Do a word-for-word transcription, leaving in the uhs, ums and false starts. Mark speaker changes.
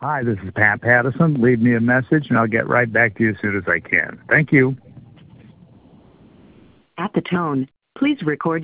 Speaker 1: Hi, this is Pat Pattison. Leave me a message, and I'll get right back to you as soon as I can. Thank you.
Speaker 2: At the tone, please record